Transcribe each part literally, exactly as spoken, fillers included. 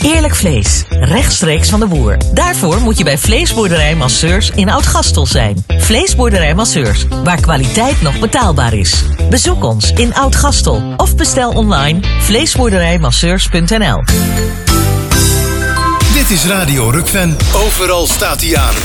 Eerlijk vlees, rechtstreeks van de boer. Daarvoor moet je bij Vleesboerderij Masseurs in Oud-Gastel zijn. Vleesboerderij Masseurs, waar kwaliteit nog betaalbaar is. Bezoek ons in Oud-Gastel of bestel online vleesboerderijmasseurs punt n l. Dit is Radio Rukven. Overal staat hij aan.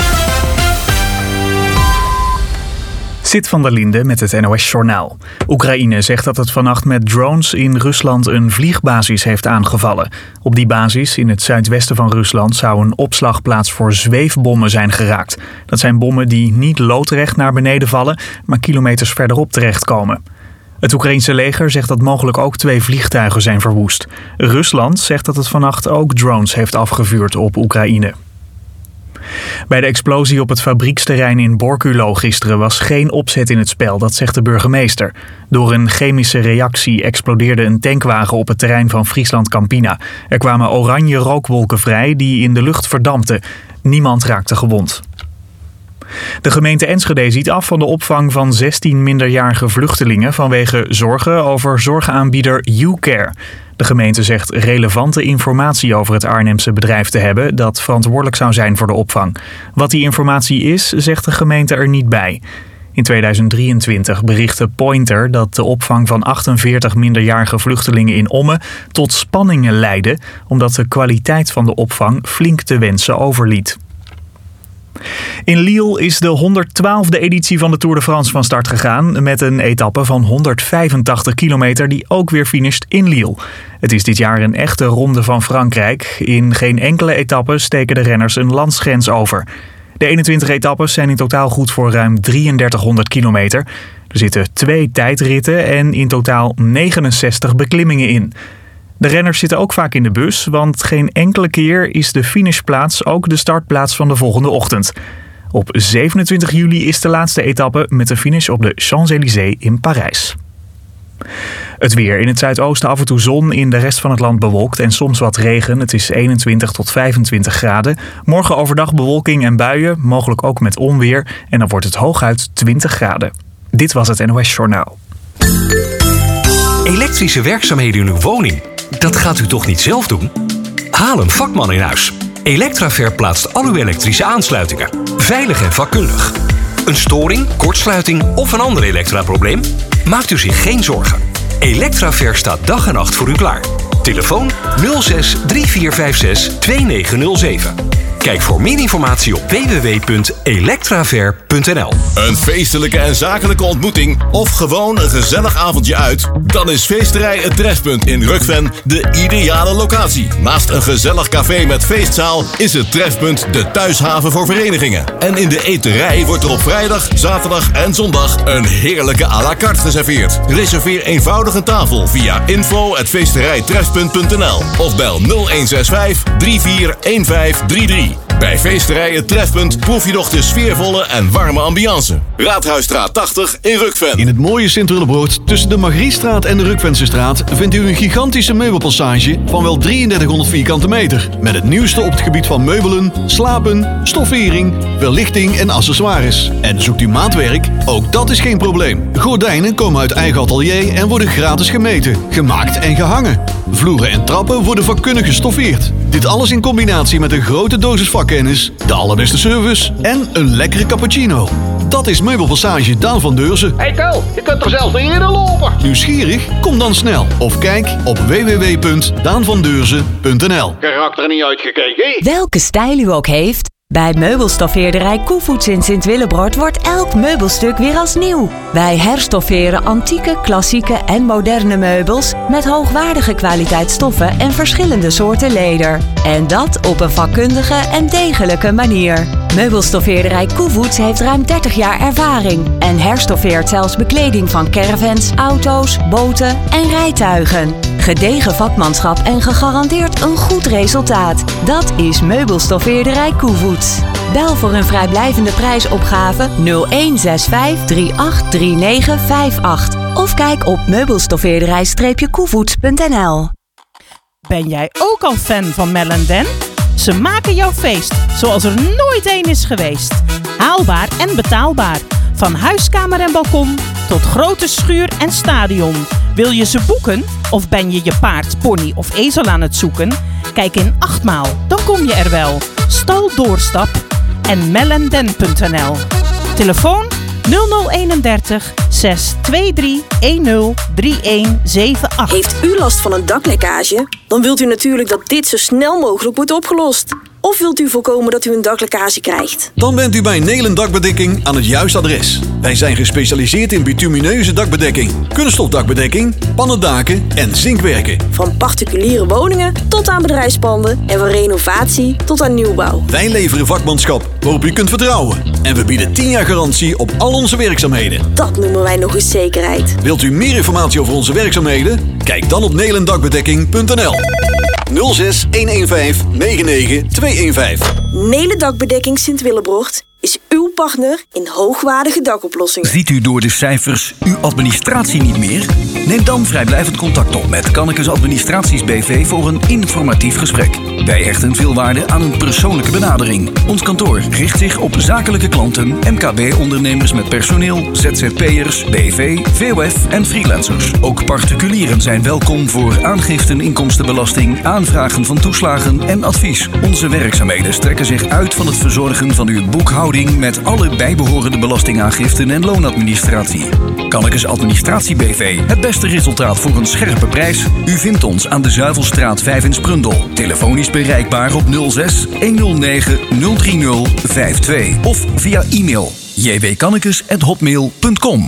Sid van der Linde met het N O S-journaal. Oekraïne zegt dat het vannacht met drones in Rusland een vliegbasis heeft aangevallen. Op die basis in het zuidwesten van Rusland zou een opslagplaats voor zweefbommen zijn geraakt. Dat zijn bommen die niet loodrecht naar beneden vallen, maar kilometers verderop terechtkomen. Het Oekraïense leger zegt dat mogelijk ook twee vliegtuigen zijn verwoest. Rusland zegt dat het vannacht ook drones heeft afgevuurd op Oekraïne. Bij de explosie op het fabrieksterrein in Borculo gisteren was geen opzet in het spel, dat zegt de burgemeester. Door een chemische reactie explodeerde een tankwagen op het terrein van Friesland Campina. Er kwamen oranje rookwolken vrij die in de lucht verdampten. Niemand raakte gewond. De gemeente Enschede ziet af van de opvang van zestien minderjarige vluchtelingen vanwege zorgen over zorgaanbieder YouCare. De gemeente zegt relevante informatie over het Arnhemse bedrijf te hebben dat verantwoordelijk zou zijn voor de opvang. Wat die informatie is, zegt de gemeente er niet bij. In tweeduizend drieëntwintig berichtte Pointer dat de opvang van achtenveertig minderjarige vluchtelingen in Ommen tot spanningen leidde, omdat de kwaliteit van de opvang flink te wensen overliet. In Lille is de honderdtwaalfde editie van de Tour de France van start gegaan met een etappe van honderdvijfentachtig kilometer die ook weer finisht in Lille. Het is dit jaar een echte ronde van Frankrijk. In geen enkele etappe steken de renners een landsgrens over. De eenentwintig etappes zijn in totaal goed voor ruim drieëndertighonderd kilometer. Er zitten twee tijdritten en in totaal negenenzestig beklimmingen in. De renners zitten ook vaak in de bus, want geen enkele keer is de finishplaats ook de startplaats van de volgende ochtend. Op zevenentwintig juli is de laatste etappe met de finish op de Champs-Élysées in Parijs. Het weer. In het zuidoosten af en toe zon, in de rest van het land bewolkt en soms wat regen. Het is eenentwintig tot vijfentwintig graden. Morgen overdag bewolking en buien, mogelijk ook met onweer. En dan wordt het hooguit twintig graden. Dit was het N O S-journaal. Elektrische werkzaamheden in uw woning? Dat gaat u toch niet zelf doen? Haal een vakman in huis. Electraver plaatst al uw elektrische aansluitingen. Veilig en vakkundig. Een storing, kortsluiting of een ander elektraprobleem? Maakt u zich geen zorgen. Electraver staat dag en nacht voor u klaar. Telefoon nul zes drie vier vijf zes twee negen nul zeven. Kijk voor meer informatie op w w w punt electraver punt n l. Een feestelijke en zakelijke ontmoeting of gewoon een gezellig avondje uit? Dan is Feesterij Het Trefpunt in Rukven de ideale locatie. Naast een gezellig café met feestzaal is het Trefpunt de thuishaven voor verenigingen. En in de eterij wordt er op vrijdag, zaterdag en zondag een heerlijke à la carte geserveerd. Reserveer eenvoudig een tafel via info at feesterijtrefpunt punt n l of bel nul een zes vijf drie vier een vijf drie drie. Bij Feesterij Het Trefpunt proef je nog de sfeervolle en warme ambiance. Raadhuisstraat tachtig in Rukven. In het mooie Sint-Willebroord tussen de Margrietstraat en de Rukvensestraat vindt u een gigantische meubelpassage van wel drieëndertighonderd vierkante meter. Met het nieuwste op het gebied van meubelen, slapen, stoffering, verlichting en accessoires. En zoekt u maatwerk? Ook dat is geen probleem. Gordijnen komen uit eigen atelier en worden gratis gemeten, gemaakt en gehangen. Vloeren en trappen worden vakkundig gestoffeerd. Dit alles in combinatie met een grote dosis vakkennis, de allerbeste service en een lekkere cappuccino. Dat is Meubelpassage Daan van Deurzen. Hey Ko, je kunt er zelfs niet in lopen. Nieuwsgierig? Kom dan snel of kijk op w w w punt daan van deurzen punt n l. Karakter niet uitgekeken. Welke stijl u ook heeft, bij meubelstoffeerderij Koevoets in Sint-Willebroord wordt elk meubelstuk weer als nieuw. Wij herstofferen antieke, klassieke en moderne meubels met hoogwaardige kwaliteit stoffen en verschillende soorten leder. En dat op een vakkundige en degelijke manier. Meubelstoffeerderij Koevoets heeft ruim dertig jaar ervaring en herstoffeert zelfs bekleding van caravans, auto's, boten en rijtuigen. Gedegen vakmanschap en gegarandeerd een goed resultaat. Dat is Meubelstoffeerderij Koevoets. Bel voor een vrijblijvende prijsopgave nul een zes vijf drie acht drie negen vijf acht of kijk op meubelstoffeerderij koevoets punt n l. Ben jij ook al fan van Mel en Dan? Ze maken jouw feest zoals er nooit één is geweest. Haalbaar en betaalbaar. Van huiskamer en balkon tot grote schuur en stadion. Wil je ze boeken? Of ben je je paard, pony of ezel aan het zoeken? Kijk in achtmaal, dan kom je er wel. Stal Doorstap en mellenden punt n l. Telefoon nul nul eenendertig zes twee drie een nul drie een zeven acht. Heeft u last van een daklekkage? Dan wilt u natuurlijk dat dit zo snel mogelijk wordt opgelost. Of wilt u voorkomen dat u een daklekkage krijgt? Dan bent u bij Nelen Dakbedekking aan het juiste adres. Wij zijn gespecialiseerd in bitumineuze dakbedekking, kunststofdakbedekking, pannendaken en zinkwerken. Van particuliere woningen tot aan bedrijfspanden en van renovatie tot aan nieuwbouw. Wij leveren vakmanschap waarop u kunt vertrouwen. En we bieden tien jaar garantie op al onze werkzaamheden. Dat noemen wij nog eens zekerheid. Wilt u meer informatie over onze werkzaamheden? Kijk dan op nelen dakbedekking punt n l. nul zes een een vijf negen negen twee een vijf. Nelen Dakbedekking Sint-Willebrocht is uw partner in hoogwaardige dakoplossingen. Ziet u door de cijfers uw administratie niet meer? Neem dan vrijblijvend contact op met Kannekes Administraties B V voor een informatief gesprek. Wij hechten veel waarde aan een persoonlijke benadering. Ons kantoor richt zich op zakelijke klanten, M K B-ondernemers met personeel, Z Z P'ers, B V, V O F en freelancers. Ook particulieren zijn welkom voor aangiften inkomstenbelasting, aanvragen van toeslagen en advies. Onze werkzaamheden strekken zich uit van het verzorgen van uw boekhouding met alle bijbehorende belastingaangiften en loonadministratie. Kannekes Administratie B V. Het beste resultaat voor een scherpe prijs. U vindt ons aan de Zuivelstraat vijf in Sprundel. Telefonisch bereikbaar op nul zes een nul negen nul drie nul vijf twee of via e-mail j w kannekes at hotmail punt com.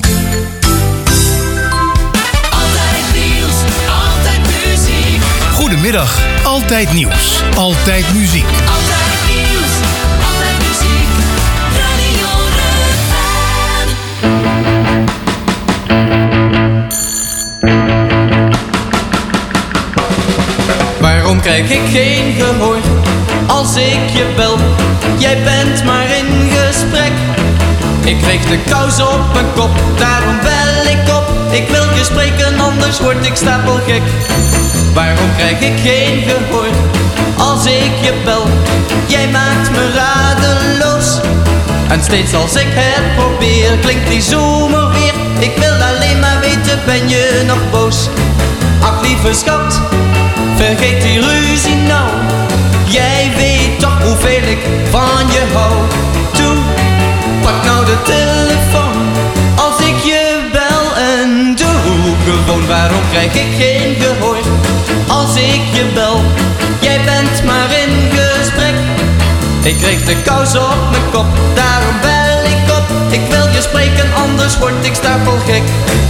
Altijd nieuws, altijd muziek. Goedemiddag, altijd nieuws, altijd muziek. Altijd nieuws, altijd muziek. Radio Rukven. Waarom krijg ik geen gehoor als ik je bel? Jij bent maar in gesprek. Ik kreeg de kous op mijn kop, daarom bel ik op. Ik wil je spreken, anders word ik stapelgek. Waarom krijg ik geen gehoor als ik je bel? Jij maakt me radeloos. En steeds als ik het probeer, klinkt die zoemer weer. Ik wil alleen maar weten, ben je nog boos? Ach lieve schat, vergeet die ruzie nou. Jij weet toch hoeveel ik van je hou. Toe, pak nou de telefoon als ik je bel en doe gewoon. Waarom krijg ik geen gehoor als ik je bel? Jij bent maar in gesprek. Ik kreeg de kous op mijn kop, daarom bel ik op. Ik wil je spreken, anders word ik stapelgek.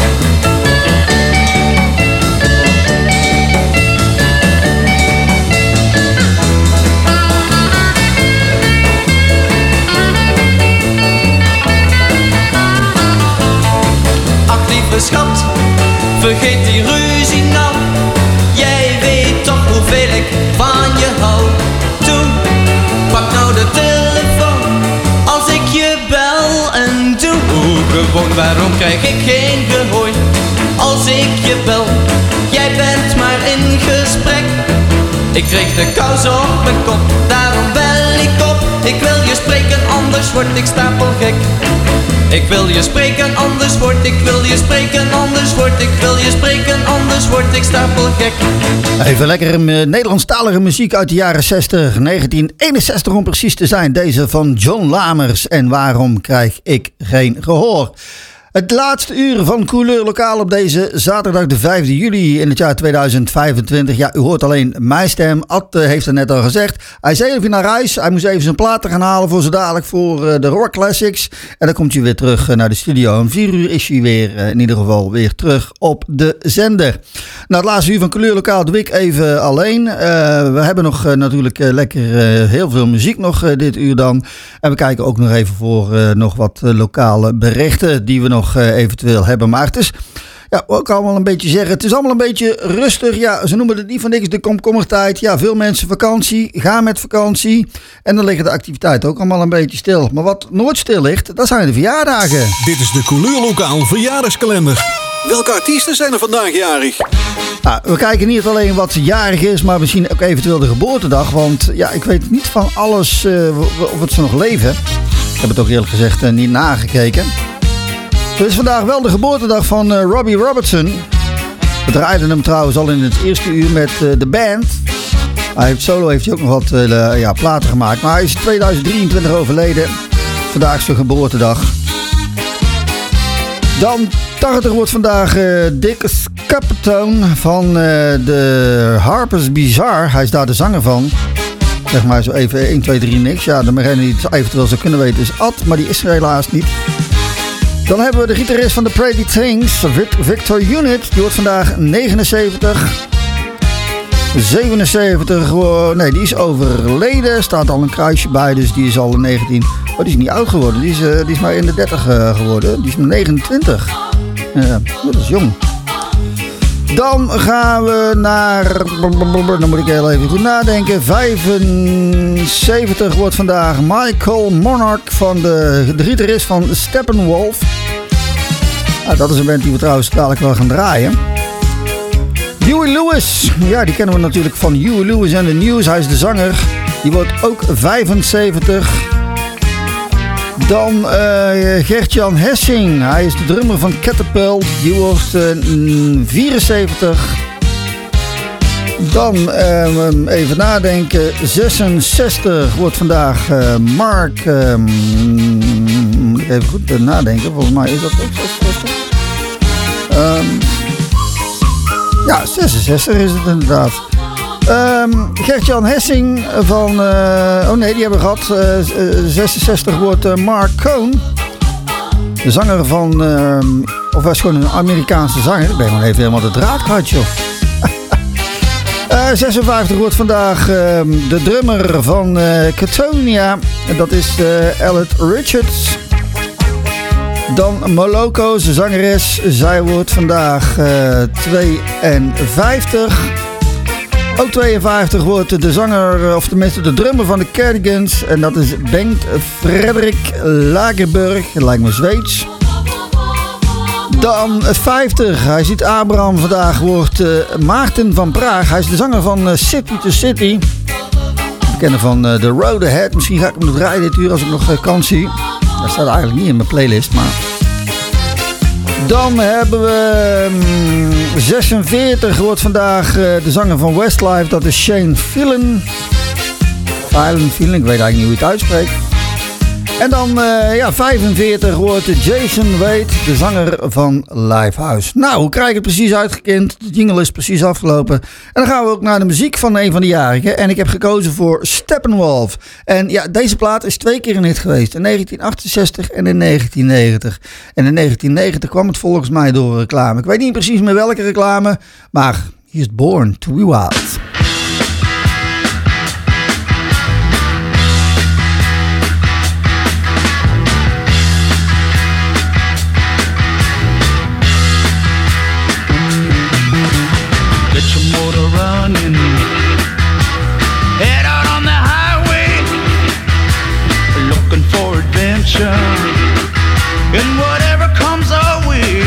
Schat, vergeet die ruzie nou. Jij weet toch hoeveel ik van je hou. Toe, pak nou de telefoon als ik je bel en doe gewoon. Waarom krijg ik geen gehoor als ik je bel? Jij bent maar in gesprek. Ik kreeg de kous op mijn kop, daarom bel ik op. Ik wil je spreken, anders word ik stapelgek. Ik wil je spreken, anders word ik, wil je spreken, anders word ik, wil je spreken, anders word ik stapelgek. Even lekker Nederlandstalige muziek uit de jaren zestig, negentien eenenzestig om precies te zijn. Deze van John Lamers en Waarom krijg ik geen gehoor? Het laatste uur van Couleur Lokaal op deze zaterdag de vijfde juli in het jaar tweeduizend vijfentwintig. Ja, u hoort alleen mijn stem. Ad uh, heeft het net al gezegd. Hij is even naar huis. Hij moest even zijn platen gaan halen voor zo dadelijk voor uh, de Rock Classics. En dan komt hij weer terug uh, naar de studio. Om vier uur is hij weer uh, in ieder geval weer terug op de zender. Nou, het laatste uur van Couleur Lokaal doe ik even alleen. Uh, we hebben nog uh, natuurlijk uh, lekker uh, heel veel muziek nog uh, dit uur dan. En we kijken ook nog even voor uh, nog wat uh, lokale berichten die we nog Uh, eventueel hebben. Maar het is, ja, ik kan wel een beetje zeggen, het is allemaal een beetje rustig. Ja, ze noemen het niet van niks de komkommertijd. Ja, veel mensen vakantie, gaan met vakantie. En dan liggen de activiteiten ook allemaal een beetje stil. Maar wat nooit stil ligt, dat zijn de verjaardagen. Dit is de Couleur Lokaal verjaardagskalender. Welke artiesten zijn er vandaag jarig? Nou, we kijken niet alleen wat jarig is, maar misschien ook eventueel de geboortedag. Want ja, ik weet niet van alles uh, of het ze nog leven. Ik heb het ook eerlijk gezegd uh, niet nagekeken. Het is vandaag wel de geboortedag van uh, Robbie Robertson. We draaiden hem trouwens al in het eerste uur met uh, de band. Hij heeft solo heeft hij ook nog wat uh, ja, platen gemaakt. Maar hij is tweeduizend drieëntwintig overleden. Vandaag is zijn geboortedag. Dan tachtig wordt vandaag uh, Dick Skeptone van uh, de Harper's Bazaar. Hij is daar de zanger van. Zeg maar zo even één, twee, drie niks. Ja, de degene die het eventueel zou kunnen weten is Ad, maar die is er helaas niet. Dan hebben we de gitarist van The Pretty Things, Victor Unit. Die wordt vandaag negenenzeventig. zevenenzeventig, oh, nee, die is overleden. Staat al een kruisje bij, dus die is al negentien. Oh, die is niet oud geworden. Die is, uh, die is maar in de dertig uh, geworden. Die is maar negenentwintig. Uh, dat is jong. Dan gaan we naar... Dan moet ik heel even goed nadenken. vijfenzeventig wordt vandaag Michael Monarch van de, de gitarist van Steppenwolf. Nou, dat is een band die we trouwens dadelijk wel gaan draaien. Huey Lewis. Ja, die kennen we natuurlijk van Huey Lewis and the News. Hij is de zanger. Die wordt ook vijfenzeventig. Dan uh, Gert-Jan Hessing. Hij is de drummer van Catapult. Die wordt uh, vierenzeventig. Dan uh, even nadenken. zesenzestig wordt vandaag uh, Mark. Uh, moet ik even goed nadenken. Volgens mij is dat ook zesenzestig. Um, ja, zesenzestig is het inderdaad. Um, Gert-Jan Hessing van... Uh, oh nee, die hebben we gehad. Uh, zesenzestig wordt uh, Mark Cohn. De zanger van... Uh, of was gewoon een Amerikaanse zanger. Ik ben gewoon even helemaal de draad gehad, joh. uh, zesenvijftig wordt vandaag uh, de drummer van uh, Catatonia. En dat is uh, Elliot Richards. Dan Moloko, zijn zangeres. Zij wordt vandaag uh, tweeënvijftig. Ook tweeënvijftig wordt de zanger, of tenminste de drummer van de Cardigans. En dat is Bengt Frederik Lagerberg. Het lijkt me Zweeds. Dan vijftig. Hij ziet Abraham vandaag. Wordt uh, Maarten van Praag. Hij is de zanger van uh, City to City. We kennen van uh, The Road Ahead. Misschien ga ik hem nog draaien dit uur als ik nog uh, kans zie. Dat staat eigenlijk niet in mijn playlist, maar... Dan hebben we um, zesenveertig wordt vandaag uh, de zanger van Westlife. Dat is Shane Phelan. Phelan, Phelan, ik weet eigenlijk niet hoe je het uitspreekt. En dan uh, ja, vijfenveertig wordt Jason Wade, de zanger van Lifehouse. Nou, hoe krijg ik het precies uitgekend? De jingle is precies afgelopen. En dan gaan we ook naar de muziek van een van de jarigen. En ik heb gekozen voor Steppenwolf. En ja, deze plaat is twee keer een hit geweest. In negentien achtenzestig en in negentien negentig. En in negentien negentig kwam het volgens mij door reclame. Ik weet niet precies met welke reclame. Maar he is born to be wild. Get your motor running. Head out on the highway, looking for adventure, and whatever comes our way.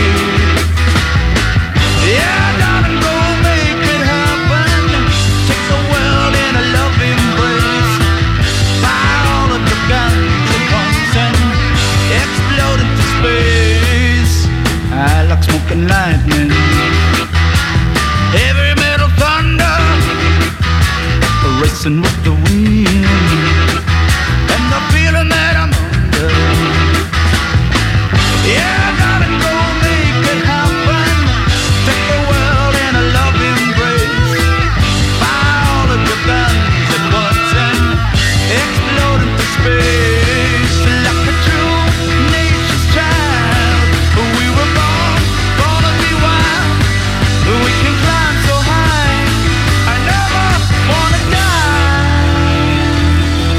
Yeah, darling, go make it happen. Take the world in a loving embrace. Fire all of your guns at once and explode into space. I like smoking lightning. Heavy metal thunder, racing with the wind, and the feeling that I'm under. Yeah, darling, go make it happen. Take the world in a loving embrace. Fire all of your guns at once and explode into space. Like a true nature's child, we were born, born to be wild. We can climb so high, I never wanna die.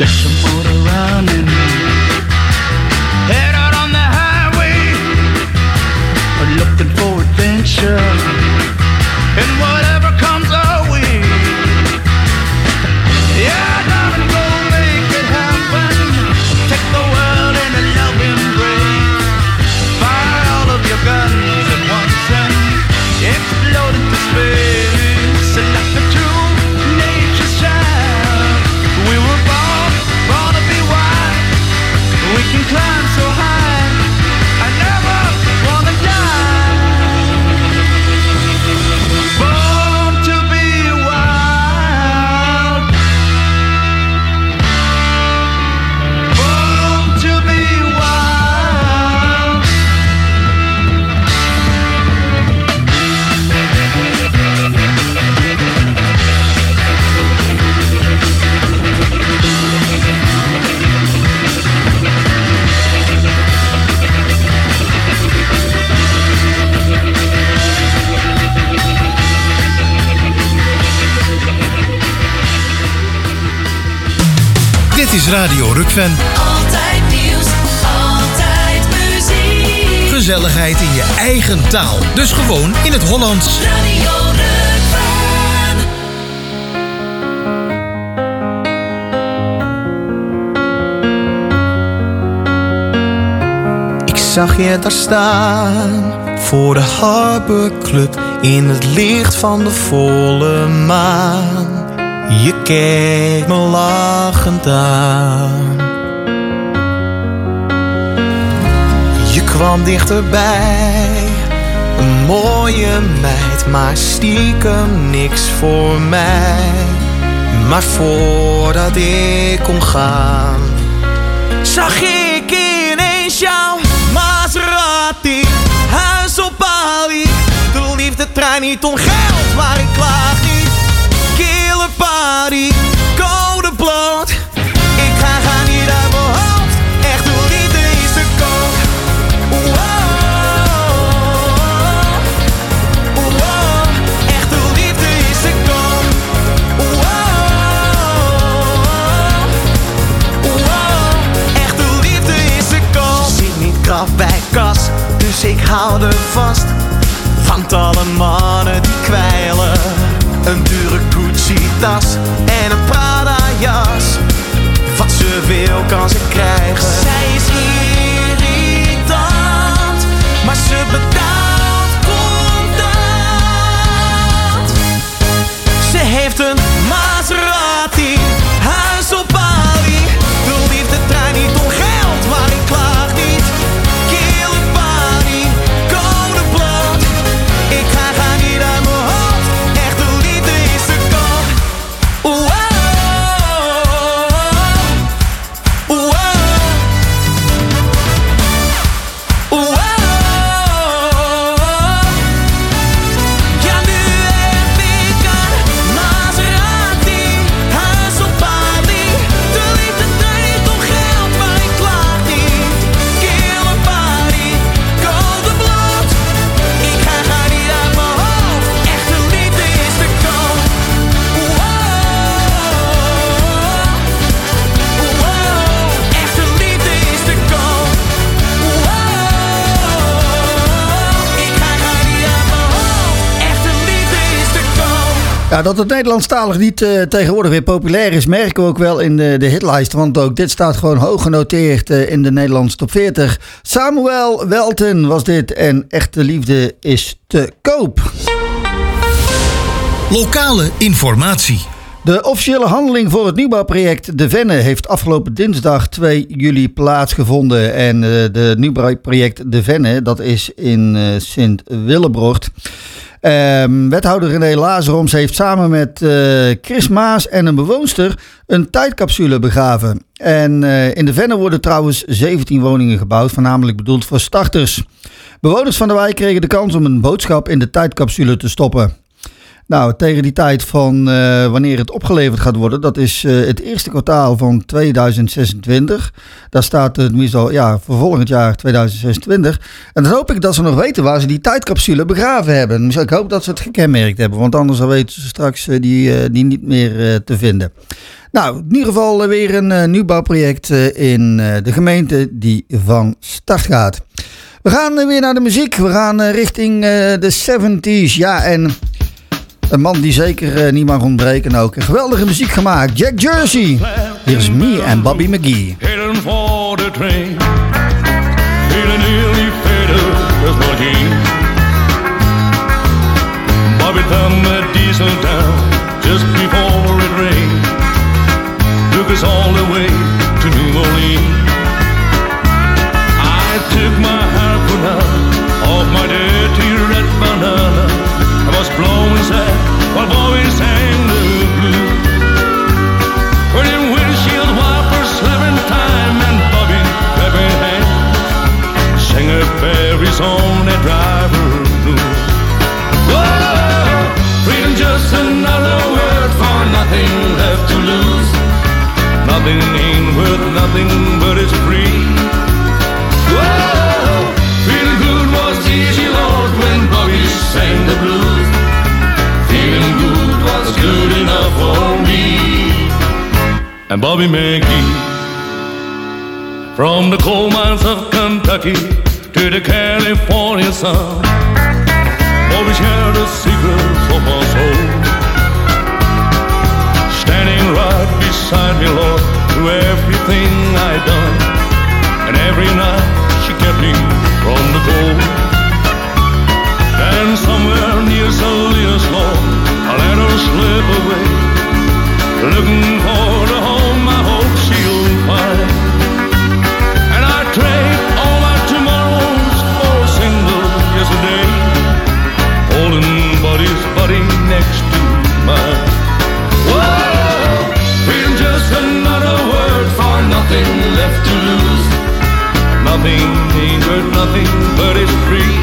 Get some motor running. Head out on the highway, looking for adventure, and whatever comes our way. Yeah, darling, go make it happen. Take the world in a loving embrace. Fire all of your guns at once and explode into space. Like a true nature's child, we were born, born to be wild. We can climb so high, I never wanna die. Born to be wild. Born to be wild. Dit is Radio Rukven. Altijd nieuws, altijd muziek. Gezelligheid in je eigen taal. Dus gewoon in het Hollands. Radio Rukven. Ik zag je daar staan voor de Harbor Club in het licht van de volle maan. Je keek me lachend aan. Je kwam dichterbij, een mooie meid, maar stiekem niks voor mij. Maar voordat ik kon gaan, zag ik ineens jouw Maserati, huis op Bali. De liefde trein niet om geld, maar ik klaag niet. Killer party, code bloot. Ik ga gaan niet uit mijn hoofd. Echt de liefde is te koop. Wow. Wow. Echt de liefde is te koop. Wow. Wow. Echt de liefde is te koop. Zit niet krap bij kas, dus ik hou er vast. Want alle mannen die kwijlen. Een dure Gucci-tas en een Prada-jas. Wat ze wil kan ze krijgen. Zij is irritant, maar ze betaalt contant. Ze heeft een Maserati, huis op Bali. De liefde draait niet om geld, maar ik klaag niet. Killer party, code bloot. Ik ga gaan niet uit mijn hoofd. Ja, dat het Nederlandstalig niet uh, tegenwoordig weer populair is, merken we ook wel in de, de hitlijst. Want ook dit staat gewoon hoog genoteerd uh, in de Nederlandse top veertig. Samuel Welten was dit en Echte Liefde is te koop. Lokale informatie. De officiële handeling voor het nieuwbouwproject De Venne heeft afgelopen dinsdag twee juli plaatsgevonden. En uh, de nieuwbouwproject De Venne, dat is in uh, Sint-Willebroord. Um, wethouder René Lazaroms heeft samen met uh, Chris Maas en een bewoonster een tijdcapsule begraven. En uh, in De Venne worden trouwens zeventien woningen gebouwd, voornamelijk bedoeld voor starters. Bewoners van de wijk kregen de kans om een boodschap in de tijdcapsule te stoppen. Nou, tegen die tijd van uh, wanneer het opgeleverd gaat worden, dat is uh, het eerste kwartaal van tweeduizend zesentwintig. Daar staat het meestal ja, voor volgend jaar tweeduizend zesentwintig. En dan hoop ik dat ze nog weten waar ze die tijdcapsule begraven hebben. Dus ik hoop dat ze het gekenmerkt hebben, want anders dan weten ze straks uh, die, uh, die niet meer uh, te vinden. Nou, in ieder geval weer een uh, nieuwbouwproject uh, in uh, de gemeente die van start gaat. We gaan uh, weer naar de muziek. We gaan uh, richting uh, de zeventig. Ja, en een man die zeker uh, niet mag ontbreken ook. Een geweldige muziek gemaakt. Jack Jersey. Hier is me en Bobby McGee. Heading for the train. Feeling nearly faded as my jeans. Bobby turned the diesel down just before it rained. Took us all the way to New Orleans. I took my harpoon out of my dirty red banana. I was blowing sad while Bobby sang the blues. Burning windshield wipers, slipping time, and Bobby clapping hands. Sang a fairy song that driver knew. Whoa, freedom just another word for nothing left to lose. Nothing ain't worth nothing but it's free. Whoa, feeling good was easy, Lord, when Bobby sang the blues. Feeling good was good enough for me. And Bobby McGee, from the coal mines of Kentucky to the California sun, Bobby shared the secrets of my soul. Standing right beside me, Lord, through everything I done. And every night she kept me from the cold. And somewhere near Salinas, Lord, I let her slip away, looking for the home I hope she'll find. And I trade all my tomorrows for a single yesterday, holding Buddy's body next to mine. Whoa, freedom just another word for nothing left to lose. Nothing ain't worth nothing but it's free.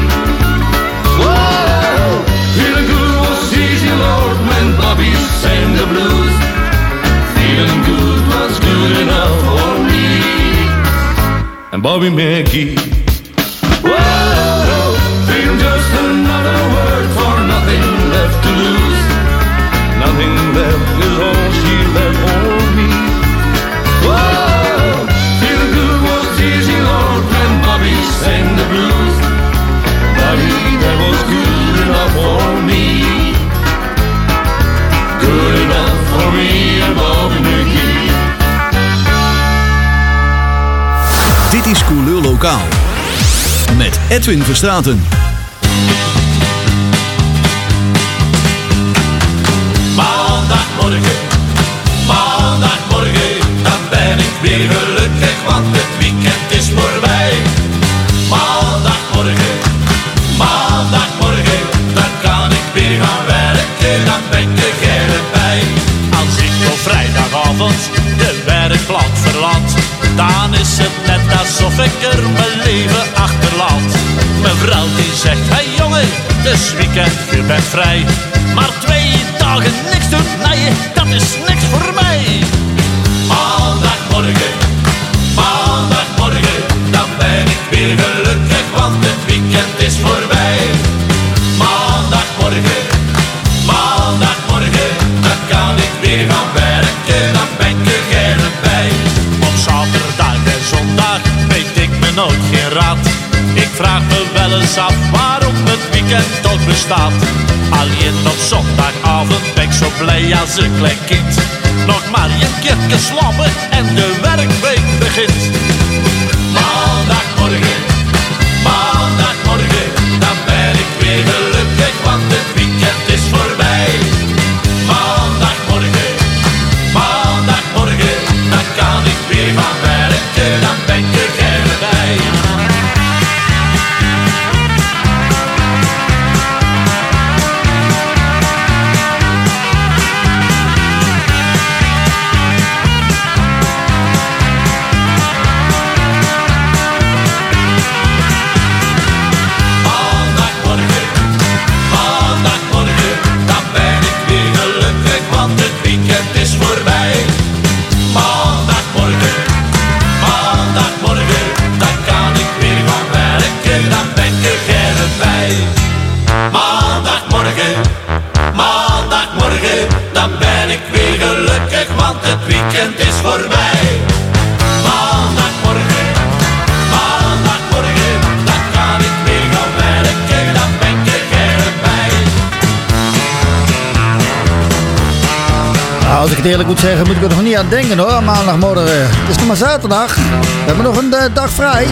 Whoa, feeling good was easy, Lord, when Bobby sang the blues. Feeling good was good enough for me. And Bobby McGee. Whoa, freedom just another word for nothing left to lose. Nothing left is all she left for me. Whoa, feeling good was easy, Lord, when Bobby sang the blues. Bobby, that was good enough for me. Good enough for me and Bobby McGee. Dit is Cooleur Lokaal. Met Edwin Verstraeten. Maandagmorgen, maandagmorgen, dan ben ik weer gelukkig, want het weekend is voorbij. Maandagmorgen, maandagmorgen, dan kan ik weer gaan werken, dan ben ik erbij. Als ik op vrijdagavond de werkplaats verlaat, dan is het net alsof ik er mijn leven achterlaat. Mijn vrouw die zegt, hey jongen, het is weekend, je bent vrij. Maar twee dagen niks doen, nee, dat is niks voor mij. Maandagmorgen, maandagmorgen, dan ben ik weer gelukkig, want het weekend is voorbij. Maandagmorgen, maandagmorgen, dan kan ik weer gaan werken, dan ben ik erbij. Op zaterdag en zondag weet ik me nooit geen raad. Ik vraag me wel eens af waarom het weekend toch bestaat. Alleen op zondagavond ben ik zo blij als een klein kind. Nog maar een keertje slapen en de werkweek begint. Maandagmorgen, maandagmorgen, dan ben ik weer gelukkig, want het weekend is voorbij. Maandagmorgen, maandagmorgen, dan kan ik weer gaan werken, dan ben ik erbij. Nou, als ik het eerlijk moet zeggen, moet ik er nog niet aan denken hoor, maandagmorgen. Het is nog maar zaterdag. We hebben nog een uh, dag vrij.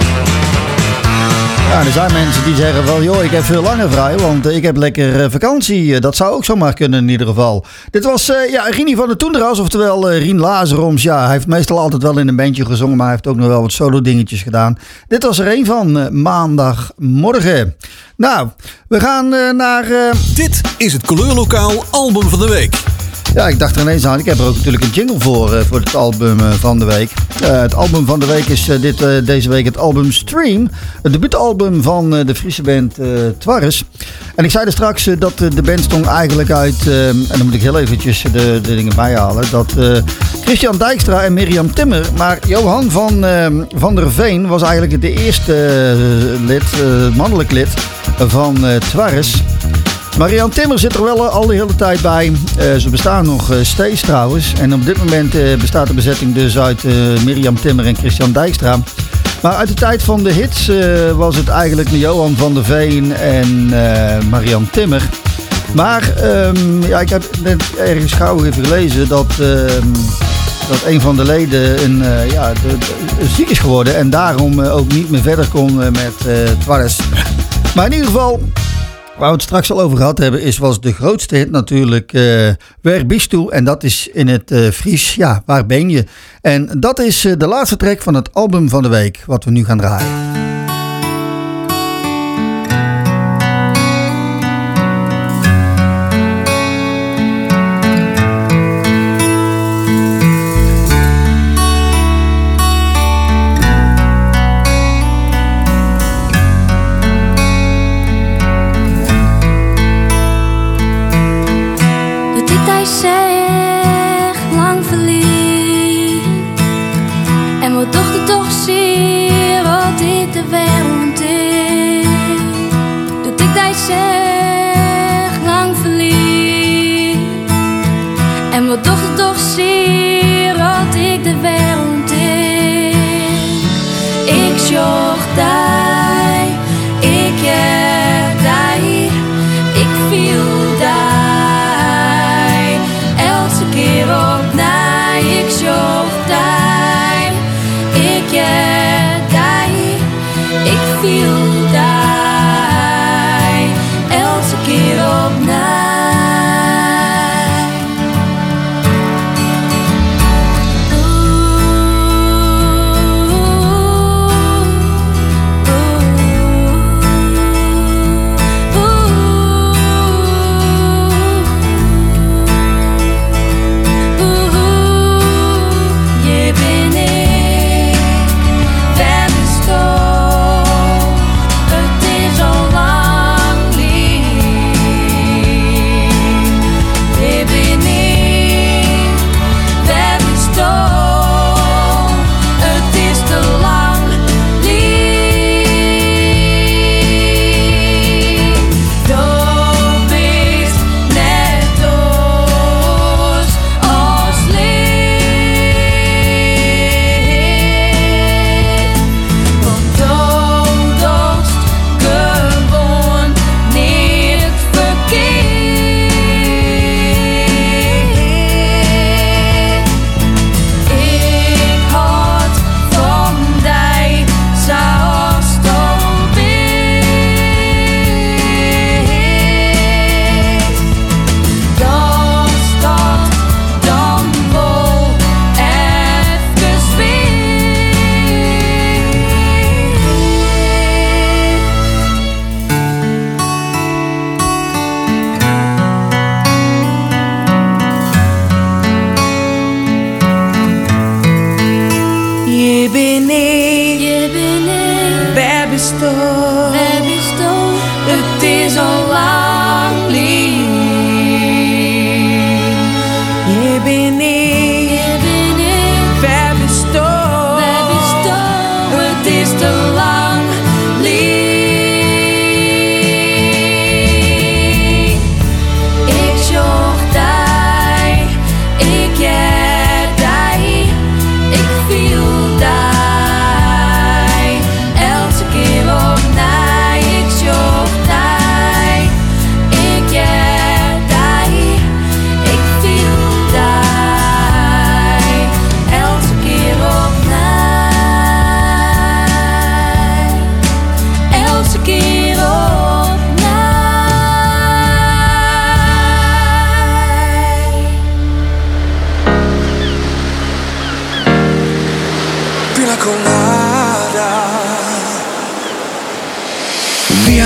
Ja, er zijn mensen die zeggen van, joh, ik heb veel langer vrij, want ik heb lekker uh, vakantie. Dat zou ook zomaar kunnen in ieder geval. Dit was uh, ja, Rini van der Toenderas, oftewel uh, Rien Lazaroms. Ja, hij heeft meestal altijd wel in een bandje gezongen, maar hij heeft ook nog wel wat solo dingetjes gedaan. Dit was er een van uh, maandagmorgen. Nou, we gaan uh, naar... Uh... Dit is het Kleurlokaal Album van de Week. Ja, ik dacht er ineens aan. Ik heb er ook natuurlijk een jingle voor, uh, voor het album uh, van de week. Uh, het album van de week is uh, dit, uh, deze week het album Stream. Het debuutalbum van uh, de Friese band uh, Twarres. En ik zei er straks uh, dat uh, de band stond eigenlijk uit... Uh, en dan moet ik heel eventjes de, de dingen bijhalen. Dat uh, Christian Dijkstra en Mirjam Timmer. Maar Johan van, uh, van der Veen was eigenlijk de eerste uh, lid, uh, mannelijk lid van uh, Twarres. Marianne Timmer zit er wel al de hele tijd bij. Uh, ze bestaan nog uh, steeds trouwens. En op dit moment uh, bestaat de bezetting dus uit uh, Mirjam Timmer en Christian Dijkstra. Maar uit de tijd van de hits uh, was het eigenlijk Johan van der Veen en uh, Marianne Timmer. Maar um, ja, ik heb net ergens gauw even gelezen dat, uh, dat een van de leden een, uh, ja, de, de, ziek is geworden. En daarom uh, ook niet meer verder kon uh, met uh, Twarres. Maar in ieder geval... Waar we het straks al over gehad hebben, is, was de grootste hit natuurlijk uh, Waar bist du? En dat is in het uh, Fries, ja, waar ben je? En dat is uh, de laatste track van het album van de week, wat we nu gaan draaien. En wat dochter toch zie wat dit de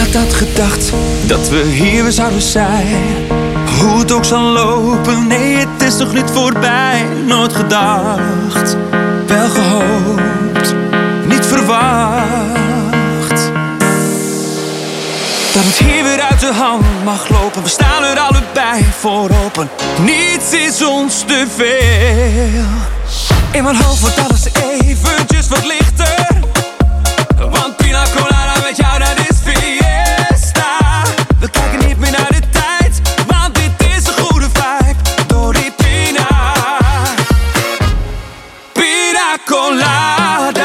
ik dat gedacht, dat we hier weer zouden zijn. Hoe het ook zal lopen, nee het is nog niet voorbij. Nooit gedacht, wel gehoopt, niet verwacht. Dat het hier weer uit de hand mag lopen, we staan er allebei voor open. Niets is ons te veel. In mijn hoofd wordt alles eventjes wat lichter. Want pina colada met jou, dat is fiesta. We kijken niet meer naar de tijd, want dit is een goede vibe. Door die pina, pina colada.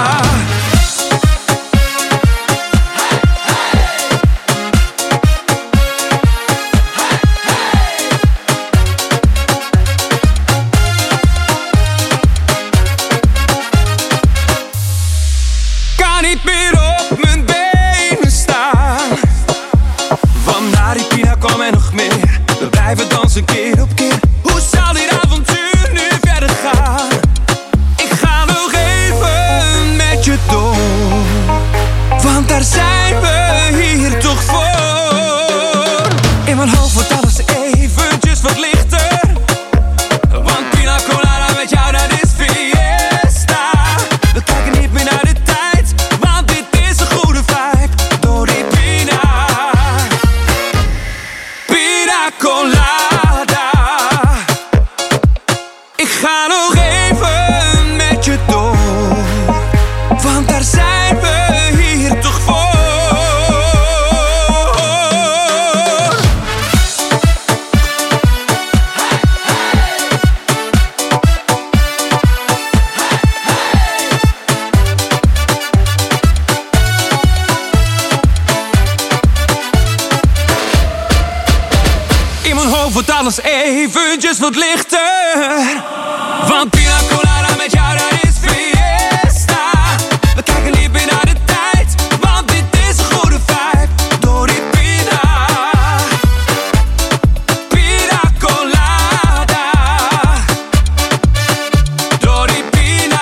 Dansen keer op keer. Hoe zal dit avontuur nu verder gaan? Ik ga nog even met je door, want daar zijn we hier toch voor. In mijn hoofd wordt alles eventjes wat lichter. Want pina colada met jou, dat is fiesta. We kijken niet meer naar de tijd, want dit is een goede vibe. Door die pina, pina colada. Ga nog even met je door, want daar zijn we hier toch voor. In mijn hoofd wordt alles eventjes wat lichter. Want pina colada met jou, dat is fiesta. We kijken niet meer naar de tijd, want dit is een goede vibe. Door die pina, pina colada. Door die pina,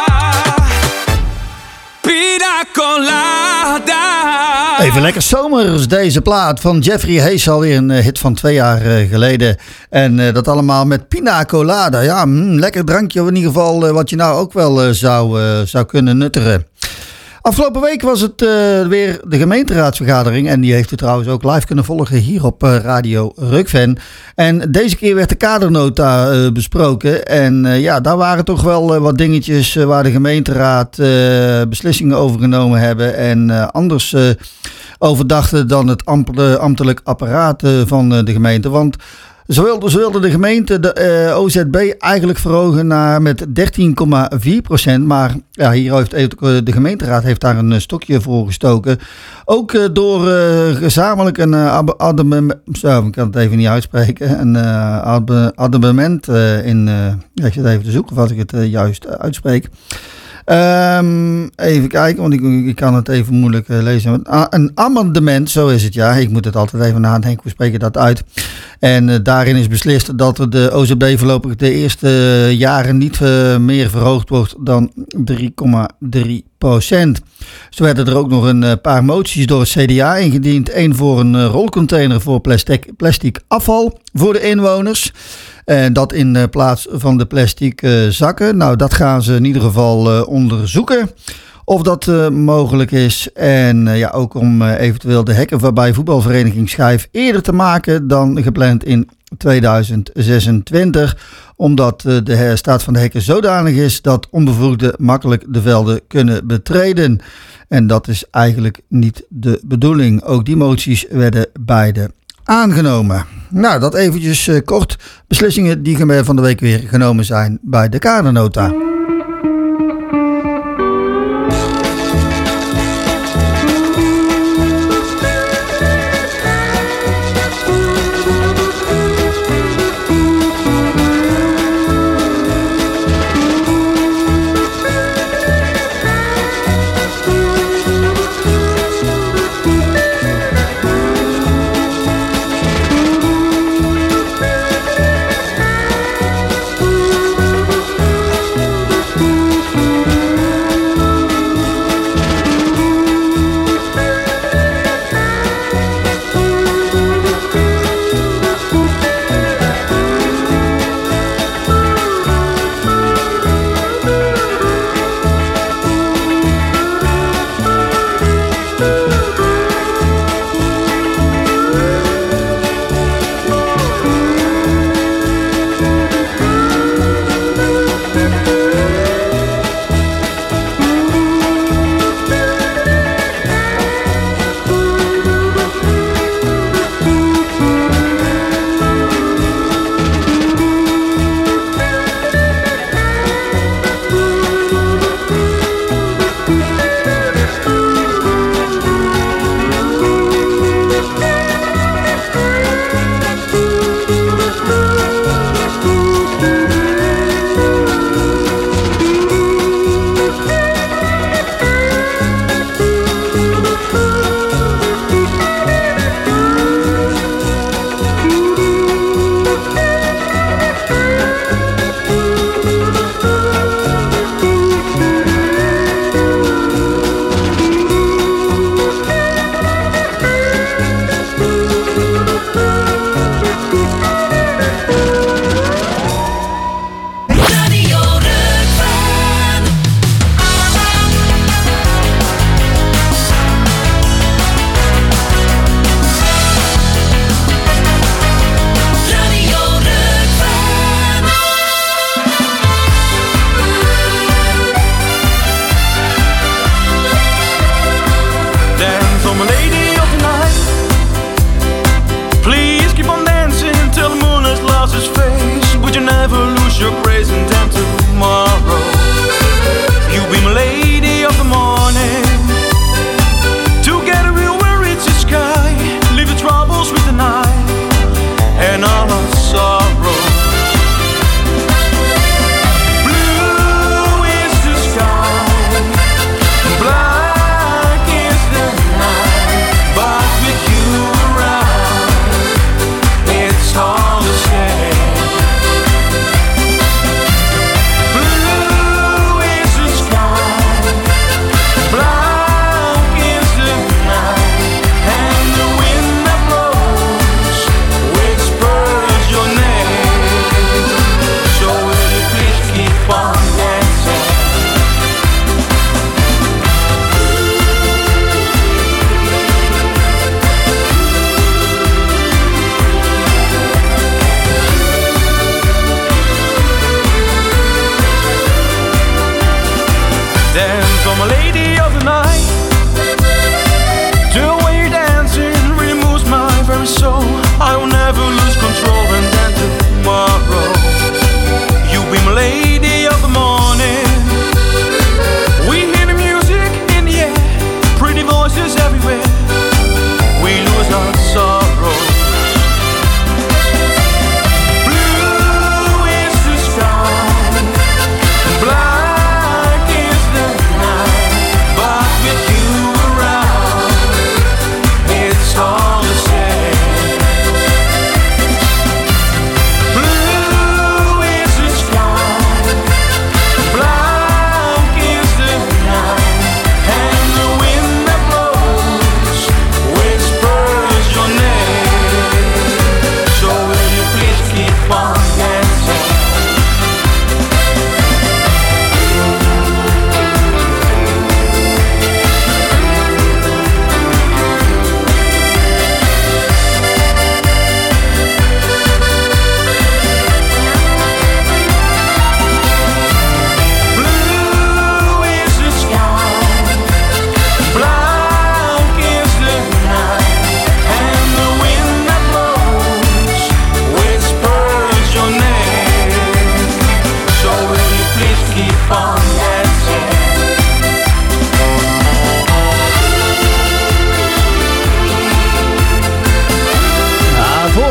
pina colada. Even lekker zomers, deze plaat van Jeffrey Hayes, alweer een hit van twee jaar geleden. En uh, dat allemaal met pina colada. Ja, mm, lekker drankje in ieder geval, uh, wat je nou ook wel uh, zou, uh, zou kunnen nuttigen. Afgelopen week was het uh, weer de gemeenteraadsvergadering. En die heeft u trouwens ook live kunnen volgen hier op uh, Radio Rukven. En deze keer werd de kadernota uh, besproken. En uh, ja, daar waren toch wel uh, wat dingetjes uh, waar de gemeenteraad uh, beslissingen over genomen hebben. En uh, anders uh, over dachten dan het ambtelijk apparaat uh, van uh, de gemeente. Want Ze wilde, ze wilde de gemeente de uh, O Z B eigenlijk verhogen naar met dertien komma vier procent. Maar ja, hier heeft de gemeenteraad heeft daar een stokje voor gestoken. Ook uh, door uh, gezamenlijk een uh, abonnement, zo, ik kan het even niet uitspreken, een uh, abonnement uh, in, uh, ik zit even te zoeken wat ik het uh, juist uh, uitspreek. Um, even kijken, want ik, ik kan het even moeilijk uh, lezen. Een amendement, zo is het, ja. Ik moet het altijd even nadenken, hoe spreek je dat uit? En uh, daarin is beslist dat de O Z B voorlopig de eerste uh, jaren niet uh, meer verhoogd wordt dan drie komma drie procent. Zo werden er ook nog een uh, paar moties door het C D A ingediend. Eén voor een uh, rolcontainer voor plastic, plastic afval voor de inwoners. En dat in uh, plaats van de plastic uh, zakken. Nou, dat gaan ze in ieder geval uh, onderzoeken. Of dat uh, mogelijk is. En uh, ja, ook om uh, eventueel de hekken voorbij voetbalvereniging Schijf eerder te maken dan gepland in tweeduizend zesentwintig. Omdat uh, de staat van de hekken zodanig is dat onbevoegden makkelijk de velden kunnen betreden. En dat is eigenlijk niet de bedoeling. Ook die moties werden beide aangenomen. Nou, dat eventjes uh, kort. Beslissingen die van de week weer genomen zijn bij de kadernota.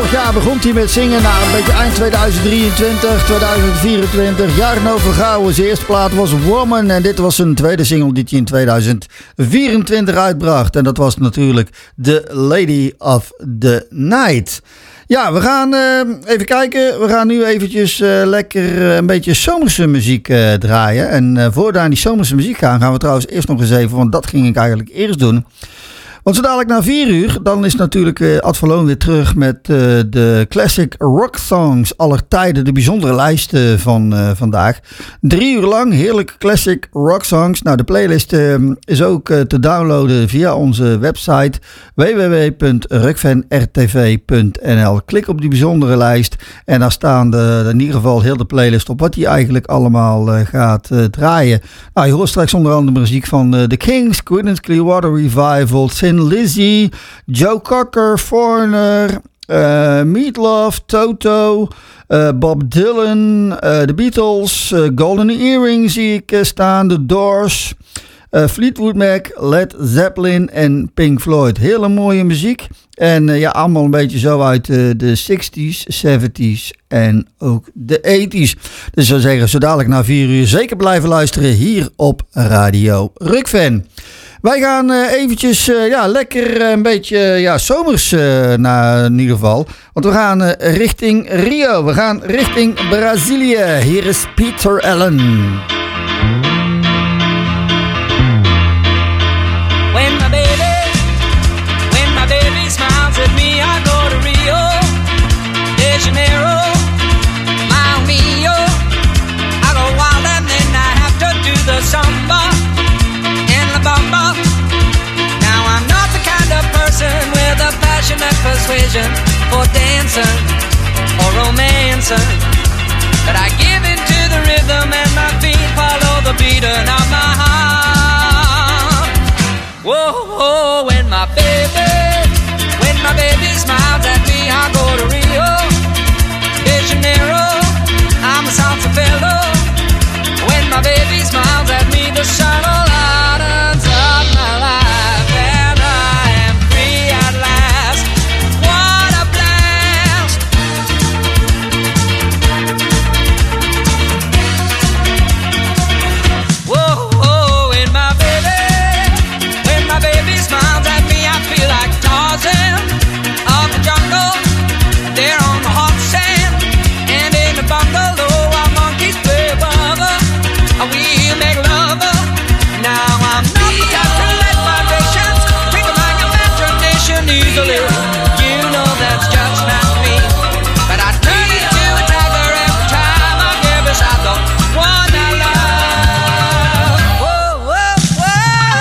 vorig jaar begon hij met zingen naar een beetje eind tweeduizend drieëntwintig, tweeduizend vierentwintig. Jarno Vergouwen, zijn eerste plaat was Woman. En dit was zijn tweede single die hij in tweeduizend vierentwintig uitbracht. En dat was natuurlijk The Lady of the Night. Ja, we gaan uh, even kijken. We gaan nu eventjes uh, lekker uh, een beetje zomerse muziek uh, draaien. En uh, voordat we aan die zomerse muziek gaan, gaan we trouwens eerst nog eens even, want dat ging ik eigenlijk eerst doen. Want zo dadelijk na vier uur, dan is natuurlijk uh, Ad Verloon weer terug met uh, de classic rock songs aller tijden. De bijzondere lijst uh, van uh, vandaag. Drie uur lang heerlijke classic rock songs. Nou, de playlist uh, is ook uh, te downloaden via onze website w w w punt rukfan r t v punt n l. Klik op die bijzondere lijst en daar staan de, in ieder geval heel de playlist op wat die eigenlijk allemaal uh, gaat uh, draaien. Nou, je hoort straks onder andere muziek van uh, The Kings, Creedence Clearwater Revival, Sin Lizzy, Joe Cocker, Foreigner, uh, Meatloaf, Toto, uh, Bob Dylan, uh, The Beatles, uh, Golden Earring zie ik uh, staan, The Doors, uh, Fleetwood Mac, Led Zeppelin en Pink Floyd. Hele mooie muziek en uh, ja, allemaal een beetje zo uit uh, de zestig's, zeventig's en ook de tachtig's. Dus ik zou zeggen, zo dadelijk na vier uur zeker blijven luisteren hier op Radio Rukfan. Wij gaan uh, eventjes uh, ja, lekker uh, een beetje uh, ja, zomers uh, naar in ieder geval. Want we gaan uh, richting Rio. We gaan richting Brazilië. Hier is Peter Allen. When my baby, when my baby smiles at me, I go to Rio de Janeiro, Mile Mio. I go wild and then I have to do the samba in La Bamba. Now I'm not the kind of person with a passionate persuasion for dancing or romancing, but I give in to the rhythm and my feet follow the beating of my heart. Whoa, whoa, when my baby, when my baby smiles at me, I go to Rio de Janeiro. I'm a salsa fellow. When my baby smiles at me, the sun lightens up my life, and I am free at last. What a blast! Whoa, whoa, when my baby, when my baby smiles at me, I feel like Tarzan of the jungle. There on the hot sand, and in the bungalow, our monkeys play bubba. We make love. Now I'm not the type to let vibrations trigger my imagination easily. You know that's just not me. But I turn into a tiger every time I get beside the one I love. Whoa, whoa, whoa.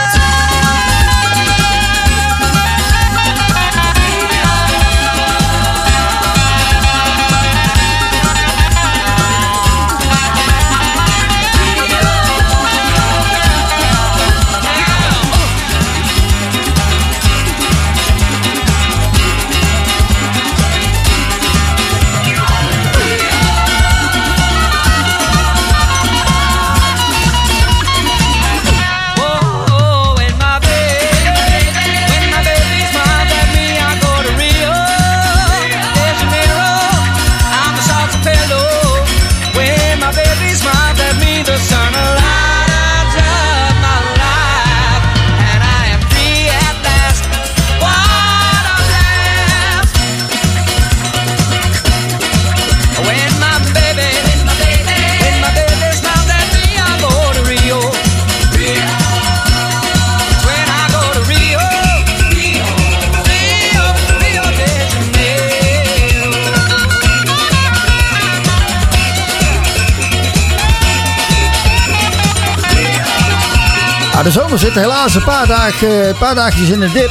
De zomer zit helaas een paar, dagen, een paar dagjes in de dip.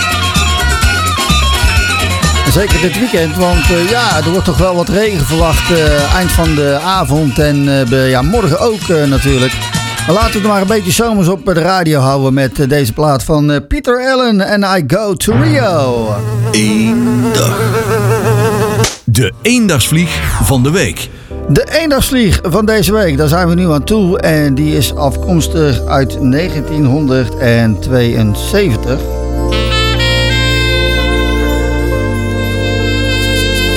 En zeker dit weekend, want uh, ja, er wordt toch wel wat regen verwacht uh, eind van de avond en uh, ja, morgen ook uh, natuurlijk. Maar laten we het maar een beetje zomers op de radio houden met uh, deze plaat van uh, Peter Allen en I Go to Rio. Eén dag. De eendagsvlieg van de week. De eendagsvlieg van deze week, daar zijn we nu aan toe en die is afkomstig uit negentienhonderdtweeënzeventig.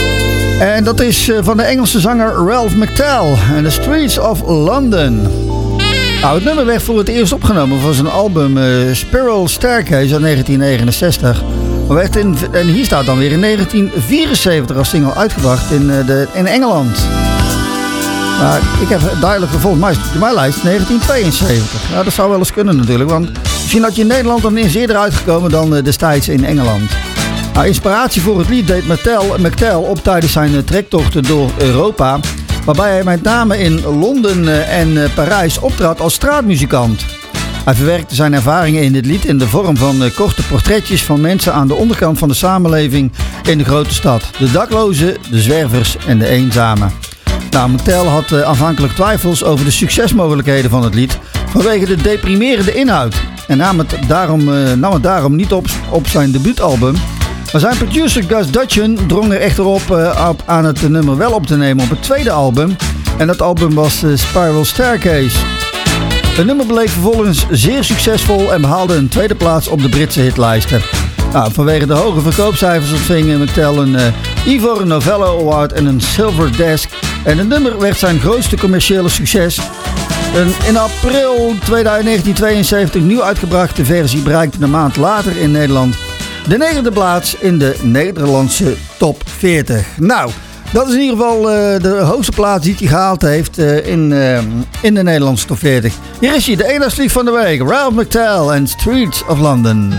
En dat is van de Engelse zanger Ralph McTell en The Streets of London. Nou, het nummer werd voor het eerst opgenomen van zijn album uh, Spiral Staircase uit negentien negenenzestig. Maar werd in, en hier staat dan weer in negentien vierenzeventig als single uitgebracht in, uh, de, in Engeland. Maar ik heb duidelijk, volgens mij op mijn lijst negentien tweeënzeventig. Ja, dat zou wel eens kunnen natuurlijk, want misschien had je in Nederland dan eens eerder uitgekomen dan uh, destijds in Engeland. Nou, inspiratie voor het lied deed McTell, McTell op tijdens zijn uh, trektochten door Europa, waarbij hij met name in Londen uh, en uh, Parijs optrad als straatmuzikant. Hij verwerkte zijn ervaringen in dit lied in de vorm van uh, korte portretjes van mensen aan de onderkant van de samenleving in de grote stad. De daklozen, de zwervers en de eenzamen. Nou, McTell had uh, aanvankelijk twijfels over de succesmogelijkheden van het lied vanwege de deprimerende inhoud en nam het daarom, uh, nam het daarom niet op, op zijn debuutalbum. Maar zijn producer Gus Dudgeon drong er echter op, uh, op aan het nummer wel op te nemen op het tweede album. En dat album was uh, Spiral Staircase. Het nummer bleek vervolgens zeer succesvol en behaalde een tweede plaats op de Britse hitlijsten. Nou, vanwege de hoge verkoopcijfers ontving McTell een uh, Ivor Novello Award en een Silver Desk. En het nummer werd zijn grootste commerciële succes. Een in april negentien tweeënzeventig nieuw uitgebrachte versie bereikte een maand later in Nederland de negende plaats in de Nederlandse top veertig. Nou, dat is in ieder geval uh, de hoogste plaats die hij gehaald heeft uh, in, uh, in de Nederlandse top veertig. Hier is hij, de eendagsvlieg van de week. Ralph McTell en Streets of London.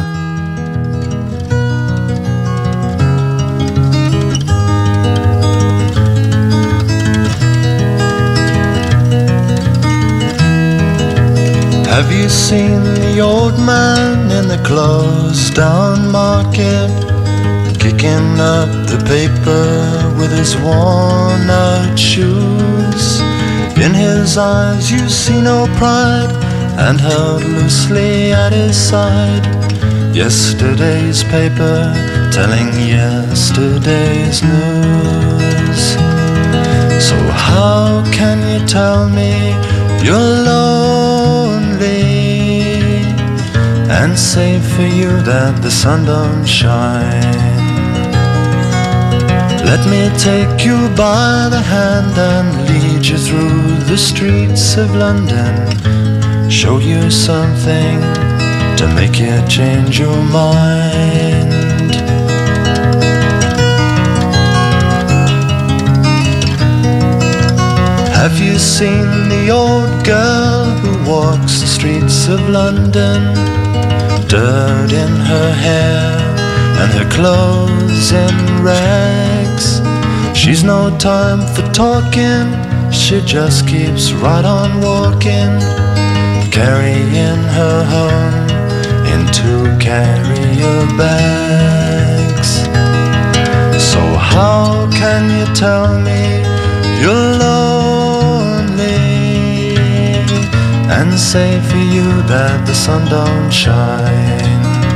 Have you seen the old man in the closed down market, kicking up the paper with his worn out shoes? In his eyes you see no pride, and held loosely at his side yesterday's paper telling yesterday's news. So how can you tell me you're lonely and say for you that the sun don't shine? Let me take you by the hand and lead you through the streets of London, show you something to make you change your mind. Have you seen the old girl who walks the streets of London? Dirt in her hair and her clothes in rags. She's no time for talking, she just keeps right on walking, carrying her home in two carrier bags. So how can you tell me you're lonely and say for you that the sun don't shine?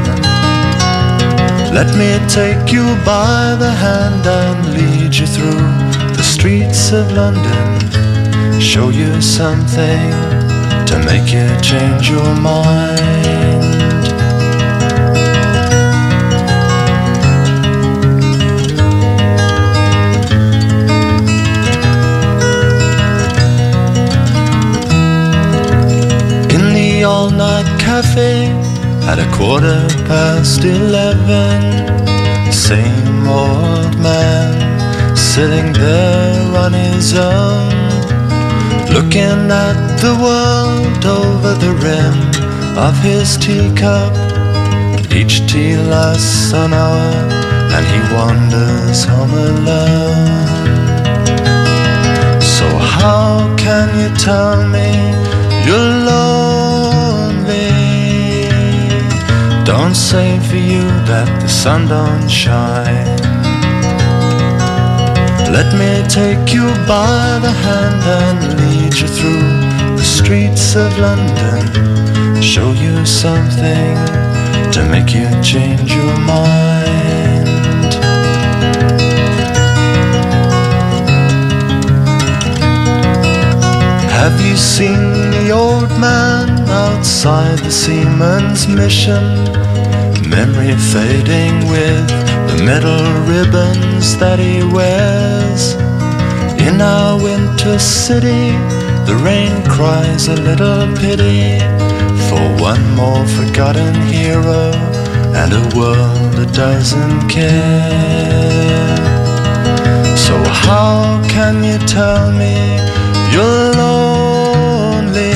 Let me take you by the hand and lead you through the streets of London, show you something to make you change your mind. In the all-night cafe at a quarter past eleven, same old man sitting there on his own, looking at the world over the rim of his teacup. Each tea lasts an hour and he wanders home alone. So how can you tell me you're lonely? Don't say for you that the sun don't shine. Let me take you by the hand and lead you through the streets of London, show you something to make you change your mind. Have you seen the old man outside the seaman's mission? Memory fading with the the metal ribbons that he wears. In our winter city, the rain cries a little pity for one more forgotten hero and a world that doesn't care. So how can you tell me you're lonely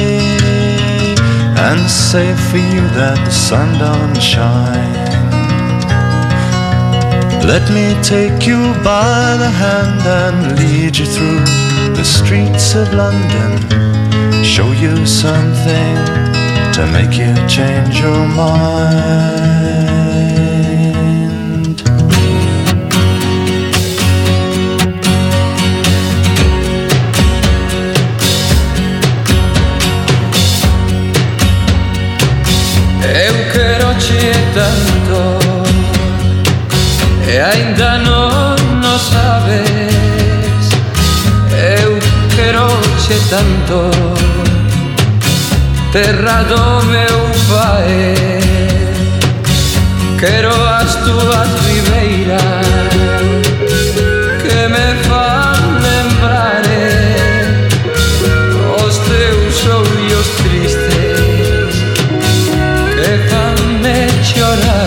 and say for you that the sun don't shine? Let me take you by the hand and lead you through the streets of London, show you something to make you change your mind. Eu quero-te tanto e ainda não, não sabes. Eu quero-te tanto, terra do meu pai. Quero as tuas ribeiras que me fan lembrar os teus olhos tristes que fan-me chorar.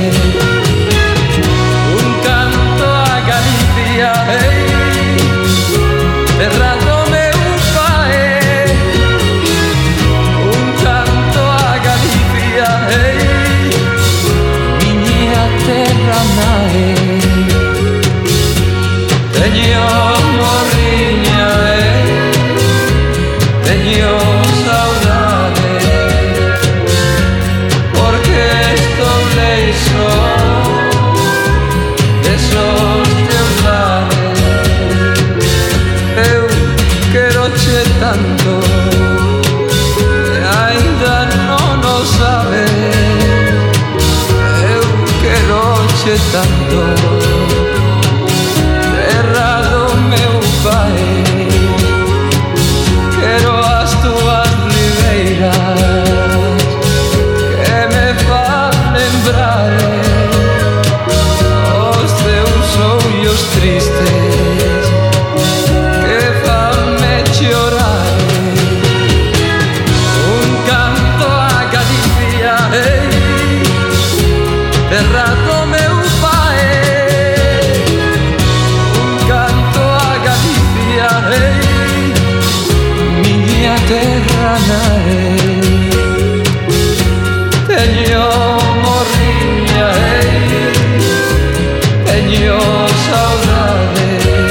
Terra do meu pai, um canto a Galícia, hey, minha terra mãe. Tenho morrinha, hey, tenho saudade, porque estou leixo desos teus lares. Eu quero-te tanto e ainda não, não sabes. Eu quero-te tanto, terra do meu pai. Quero as tuas ribeiras que me fan lembrar os teus olhos tristes que fan-me chorar. Un canto a Galicia, hey, terra do meu pai. Un canto a Galicia, hey, minha terra nai. Teño morrinha, hey, teño saudade,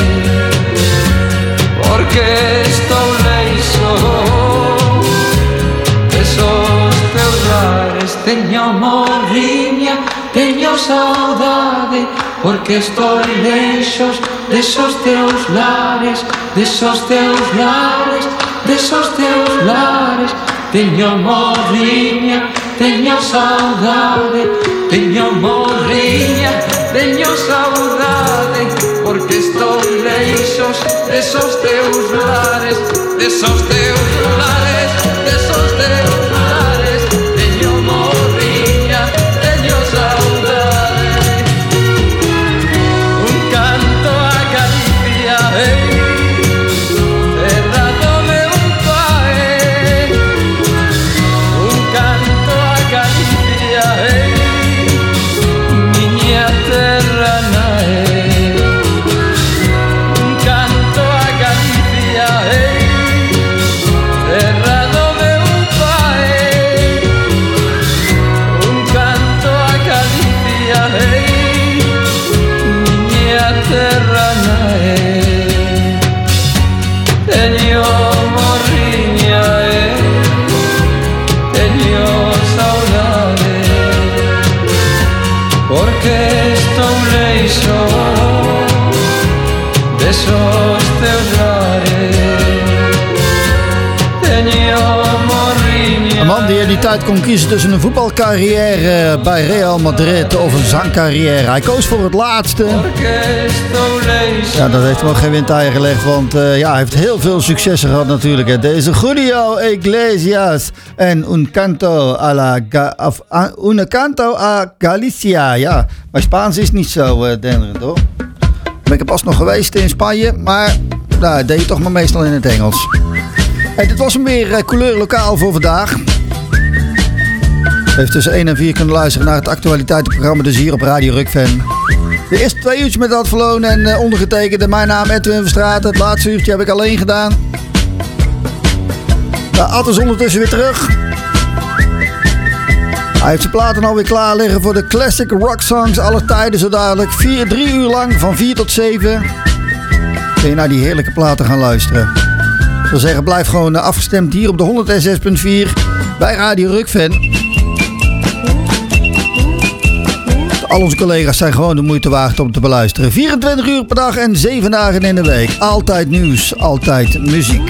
porque estou leixo desos teus lares. Teño morriña, teño saudade, porque estou leixo desos teus lares, desos teus lares, desos teus lares. Teño morriña, teño saudade, teño morriña, teño saudade, porque estou leixos desos teus lares, desos teus lares, desos teus lares. Teño morriña, teño saudade. Un canto a Galicia, hey, terra do meu pai. Un canto a Galicia, hey, minha terra nai. Un canto a Galicia, hey, terra do meu pai. Un canto a Galicia, hey, minha terra nai. Teño morriña, hey, teño saudade, porque estou leixo desos teus lares. Teño morriña. Een man die in die tijd kon kiezen tussen een voetbalcarrière bij Real Madrid of een zangcarrière. Hij koos voor het laatste. Ja, dat heeft hem ook geen windeier gelegd, want uh, ja, hij heeft heel veel successen gehad natuurlijk. Hè. Deze Julio Iglesias en Un Canto a la Ga- of, uh, Un Canto a Galicia. Ja, maar Spaans is niet zo uh, denderend hoor. Ben ik pas nog geweest in Spanje, maar nou, dat deed je toch maar meestal in het Engels. Hey, dit was hem weer uh, Couleur Lokaal voor vandaag. U heeft tussen één en vier kunnen luisteren naar het actualiteitenprogramma, dus hier op Radio Rukven. De eerste twee uurtjes met Ad Verloon en uh, ondergetekende. Mijn naam Edwin Verstraat. Het laatste uurtje heb ik alleen gedaan. Nou, Ad is ondertussen weer terug. Hij heeft zijn platen alweer klaar liggen voor de classic rock songs aller tijden. Zo dadelijk vier, drie uur lang van vier tot zeven. Kun je naar die heerlijke platen gaan luisteren. Ik wil zeggen, blijf gewoon afgestemd hier op de honderdzes komma vier bij Radio Rukven. Al onze collega's zijn gewoon de moeite waard om te beluisteren. vierentwintig uur per dag en zeven dagen in de week. Altijd nieuws, altijd muziek.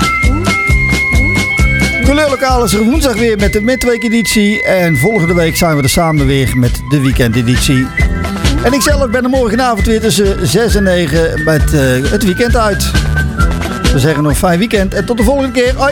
Couleur Lokaal is er woensdag weer met de midweekeditie. En volgende week zijn we er samen weer met de weekendeditie. En ik zelf ben er morgenavond weer tussen zes en negen met uh, het weekend uit. We zeggen nog fijn weekend en tot de volgende keer. Hoi!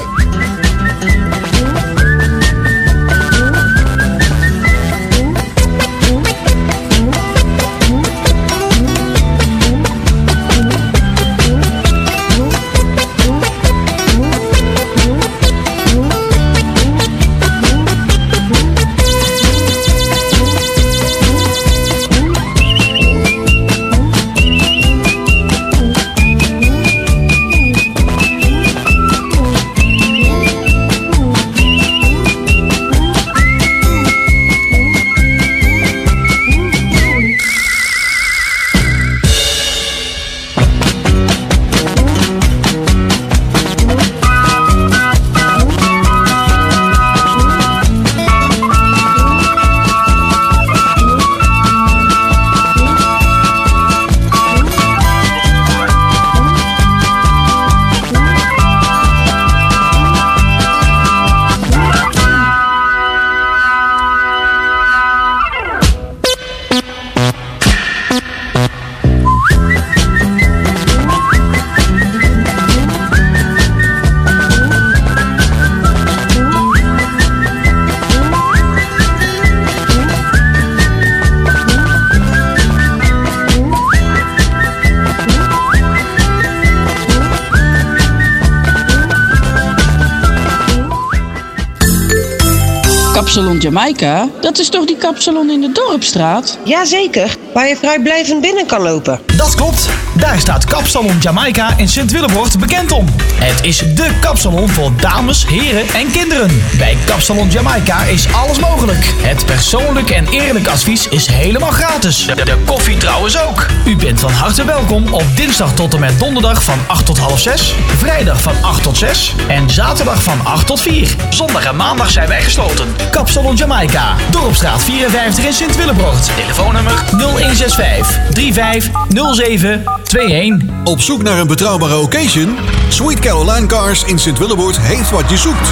Kapsalon Jamaica, dat is toch die kapsalon in de Dorpstraat? Jazeker, waar je vrijblijvend binnen kan lopen. Dat klopt, daar staat Kapsalon Jamaica in Sint-Willebroort bekend om. Het is dé kapsalon voor dames, heren en kinderen. Bij Kapsalon Jamaica is alles mogelijk. Het persoonlijk en eerlijk advies is helemaal gratis. De, de koffie trouwens ook. U bent van harte welkom op dinsdag tot en met donderdag van acht tot half zes, vrijdag van acht tot zes en zaterdag van acht tot vier. Zondag en maandag zijn wij gesloten. Kapsalon Jamaica, Dorpstraat vierenvijftig in Sint-Willebroort. Telefoonnummer nul een zes vijf drie vijf nul zeven twee een. Op zoek naar een betrouwbare occasion? Sweet Caroline Cars in Sint-Willebroort heeft wat je zoekt.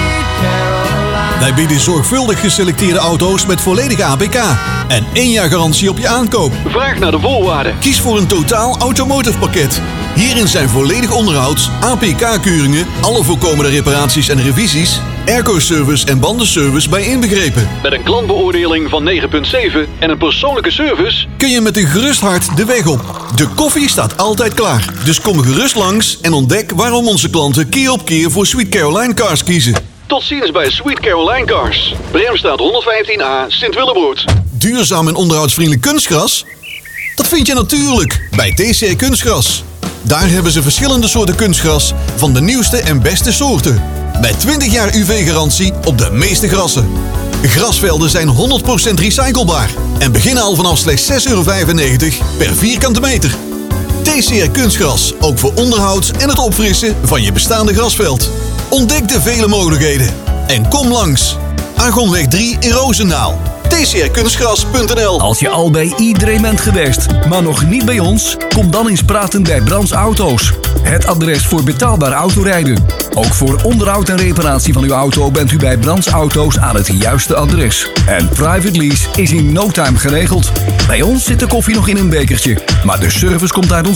Wij bieden zorgvuldig geselecteerde auto's met volledige A P K en één jaar garantie op je aankoop. Vraag naar de voorwaarden. Kies voor een totaal automotive pakket. Hierin zijn volledig onderhouds, A P K-keuringen, alle voorkomende reparaties en revisies, airco-service en bandenservice bij inbegrepen. Met een klantbeoordeling van negen komma zeven en een persoonlijke service kun je met een gerust hart de weg op. De koffie staat altijd klaar. Dus kom gerust langs en ontdek waarom onze klanten keer op keer voor Sweet Caroline Cars kiezen. Tot ziens bij Sweet Caroline Cars. Bremstraat honderdvijftien A, Sint-Willebroort. Duurzaam en onderhoudsvriendelijk kunstgras? Dat vind je natuurlijk bij T C R Kunstgras. Daar hebben ze verschillende soorten kunstgras van de nieuwste en beste soorten. Met twintig jaar U V-garantie op de meeste grassen. Grasvelden zijn honderd procent recyclebaar en beginnen al vanaf slechts zes euro vijfennegentig per vierkante meter. T C R Kunstgras, ook voor onderhoud en het opfrissen van je bestaande grasveld. Ontdek de vele mogelijkheden en kom langs. Argonweg drie in Roosendaal. t c r kunstgras punt n l. Als je al bij iedereen bent geweest, maar nog niet bij ons, kom dan eens praten bij Brands Auto's. Het adres voor betaalbaar autorijden. Ook voor onderhoud en reparatie van uw auto bent u bij Brands Auto's aan het juiste adres. En private lease is in no time geregeld. Bij ons zit de koffie nog in een bekertje, maar de service komt uit ons